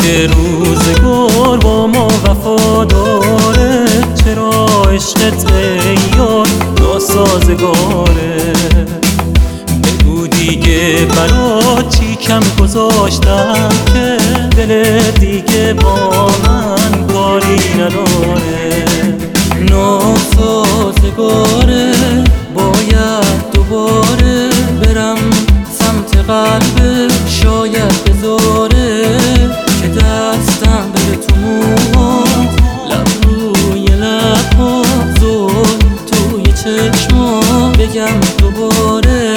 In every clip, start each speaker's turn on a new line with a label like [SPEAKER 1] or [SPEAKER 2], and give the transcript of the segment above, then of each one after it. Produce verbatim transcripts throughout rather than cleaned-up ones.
[SPEAKER 1] که روزگار با ما وفاداره، چرا عشقت ای یار ناسازگاره؟ بگو دیگه برات چی کم گذاشتم که دلت دیگه با من کاری نداره. ناسازگاره، باید دوباره برم سمت قلبه، شاید بذاره که دستم بره تو موهات، لب روی لبها، زل توی چشما، بگم دوباره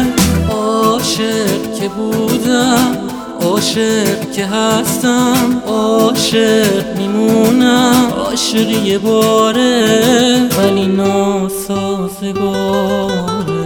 [SPEAKER 1] عاشق که بودم، عاشق که هستم، عاشق میمونم، عاشق یه باره ولی ناسازگاره.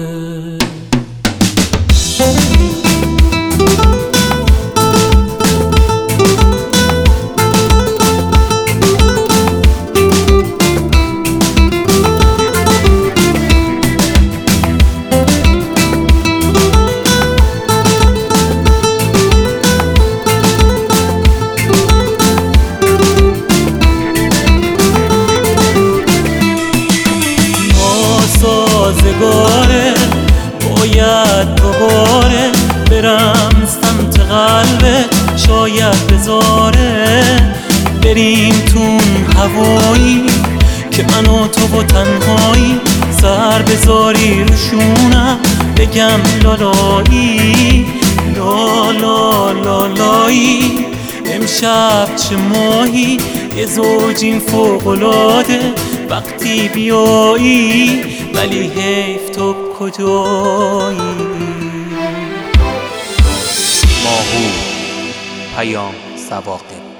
[SPEAKER 1] ناسازگاره، باید دوباره برم سمت قلبت، شاید بذاره بریم تون هوایی که من و تو و تنهایی، سر بذاری روشونم بگم لالایی لالا لالایی. امشب چه ماهی یه زوجین فوق‌العاده، وقتی بیایی ولی حیف تو کجایی.
[SPEAKER 2] ماهور پیام سواقب.